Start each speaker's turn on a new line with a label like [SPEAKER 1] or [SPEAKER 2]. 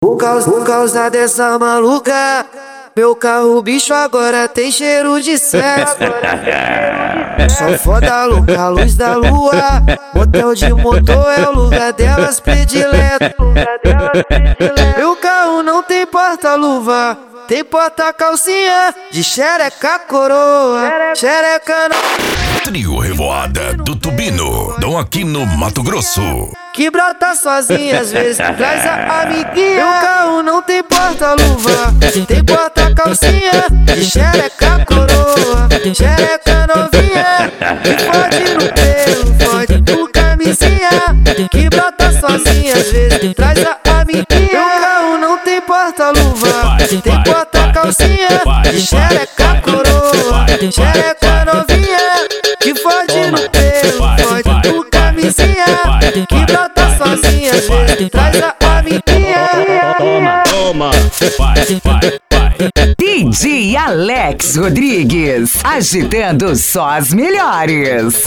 [SPEAKER 1] Por causa dessa maluca, meu carro bicho agora tem cheiro de sexo. Só foda louca, luz da lua, motel de motor é o lugar delas predileto. Meu carro não tem porta-luva, tem porta-calcinha de xereca coroa, xereca não.
[SPEAKER 2] Trio Revoada do Tubino, dão aqui no Mato Grosso.
[SPEAKER 1] Que brota sozinha, às vezes traz a amiguinha. Meu carro não tem porta-luva, tem porta-calcinha de xereca coroa, xereca novinha, que fode no pelo, fode no camisinha. Que brota sozinha, às vezes traz a amiguinha. Meu carro não tem porta-luva, tem porta-calcinha de xereca coroa, xereca novinha, que fode no pelo, fode no camisinha. Que brota sozinha, às vezes traz a amiguinha.
[SPEAKER 2] Toma, vai.
[SPEAKER 3] DJ Alex Rodrigues, agitando só as melhores.